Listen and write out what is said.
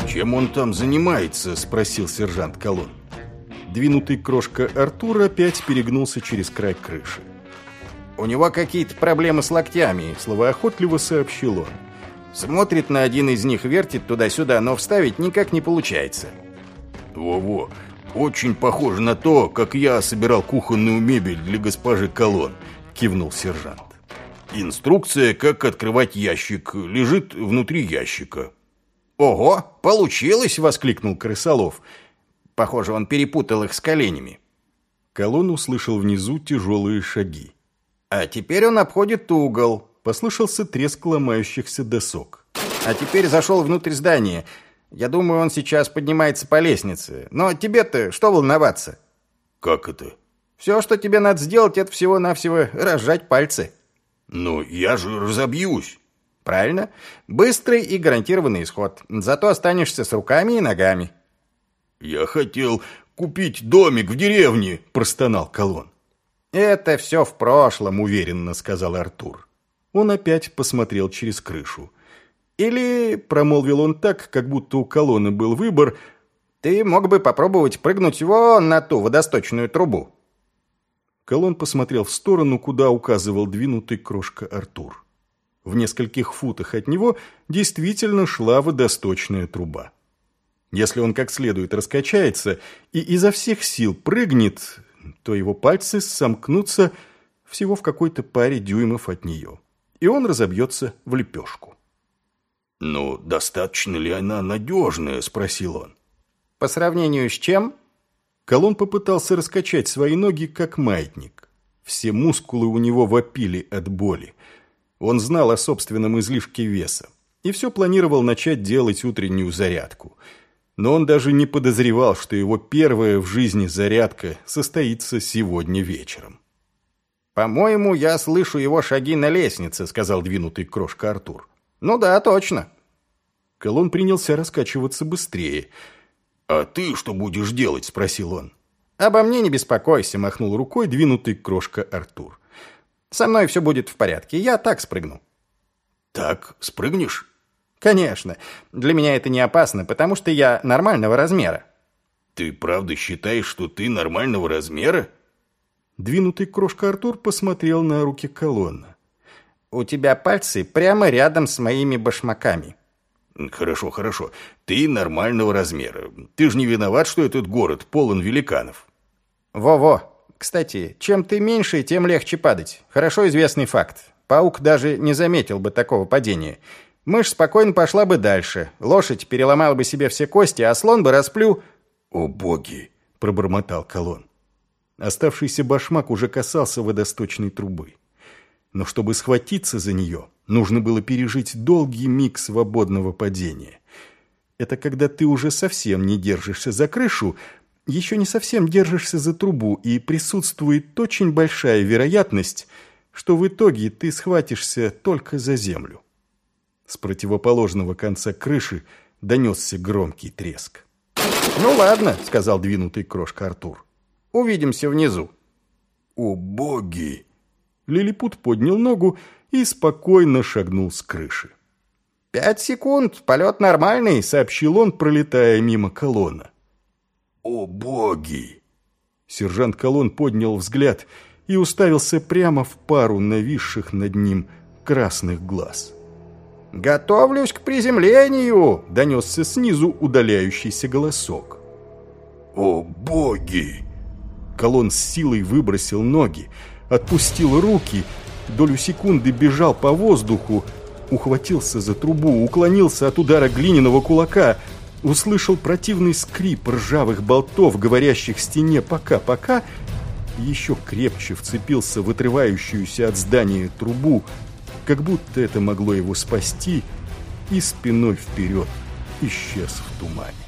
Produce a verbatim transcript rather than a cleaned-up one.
«Чем он там занимается?» – спросил сержант Колон. Двинутый крошка Артур опять перегнулся через край крыши. «У него какие-то проблемы с локтями», – словоохотливо сообщил он. «Смотрит на один из них, вертит туда-сюда, но вставить никак не получается». «Во-во, очень похоже на то, как я собирал кухонную мебель для госпожи Колон», – кивнул сержант. «Инструкция, как открывать ящик, лежит внутри ящика». «Ого, получилось!» – воскликнул Крысолов. Похоже, он перепутал их с коленями. Колон услышал внизу тяжелые шаги. «А теперь он обходит угол», – послышался треск ломающихся досок. «А теперь зашел внутрь здания. Я думаю, он сейчас поднимается по лестнице. Но тебе-то что волноваться?» «Как это?» «Все, что тебе надо сделать, это всего-навсего разжать пальцы». «Но я же разобьюсь». «Правильно. Быстрый и гарантированный исход. Зато останешься с руками и ногами». «Я хотел купить домик в деревне», – простонал Колон. «Это все в прошлом», – уверенно сказал Артур. Он опять посмотрел через крышу. «Или», – промолвил он так, как будто у Колона был выбор, – «ты мог бы попробовать прыгнуть вон на ту водосточную трубу». Колон посмотрел в сторону, куда указывал двинутый крошка Артур. В нескольких футах от него действительно шла водосточная труба. Если он как следует раскачается и изо всех сил прыгнет, то его пальцы сомкнутся всего в какой-то паре дюймов от нее, и он разобьется в лепешку. «Но достаточно ли она надежная?» – спросил он. «По сравнению с чем?» Колон попытался раскачать свои ноги, как маятник. Все мускулы у него вопили от боли. Он знал о собственном излишке веса и все планировал начать делать утреннюю зарядку. Но он даже не подозревал, что его первая в жизни зарядка состоится сегодня вечером. «По-моему, я слышу его шаги на лестнице», — сказал двинутый крошка Артур. «Ну да, точно». Колон принялся раскачиваться быстрее. «А ты что будешь делать?» — спросил он. «Обо мне не беспокойся», — махнул рукой двинутый крошка Артур. «Со мной все будет в порядке, я так спрыгну». «Так спрыгнешь?» «Конечно. Для меня это не опасно, потому что я нормального размера». «Ты правда считаешь, что ты нормального размера?» Двинутый крошка Артур посмотрел на руки Колона. «У тебя пальцы прямо рядом с моими башмаками». «Хорошо, хорошо. Ты нормального размера. Ты же не виноват, что этот город полон великанов». «Во-во. Кстати, чем ты меньше, тем легче падать. Хорошо известный факт. Паук даже не заметил бы такого падения. Мышь спокойно пошла бы дальше. Лошадь переломала бы себе все кости, а слон бы расплю...» «О боги!» – пробормотал Колон. Оставшийся башмак уже касался водосточной трубы. Но чтобы схватиться за нее, нужно было пережить долгий миг свободного падения. Это когда ты уже совсем не держишься за крышу, еще не совсем держишься за трубу, и присутствует очень большая вероятность, что в итоге ты схватишься только за землю. С противоположного конца крыши донесся громкий треск. «Ну ладно», — сказал двинутый крошка Артур. «Увидимся внизу». «О боги!» Лилипут поднял ногу и спокойно шагнул с крыши. «Пять секунд, полет нормальный», — сообщил он, пролетая мимо Колона. «О боги!» Сержант Колон поднял взгляд и уставился прямо в пару нависших над ним красных глаз. «Готовлюсь к приземлению!» — донесся снизу удаляющийся голосок. «О боги!» Колон с силой выбросил ноги, отпустил руки, долю секунды бежал по воздуху, ухватился за трубу, уклонился от удара глиняного кулака, услышал противный скрип ржавых болтов, говорящих стене «пока-пока», еще крепче вцепился в отрывающуюся от здания трубу, как будто это могло его спасти, и спиной вперед исчез в тумане.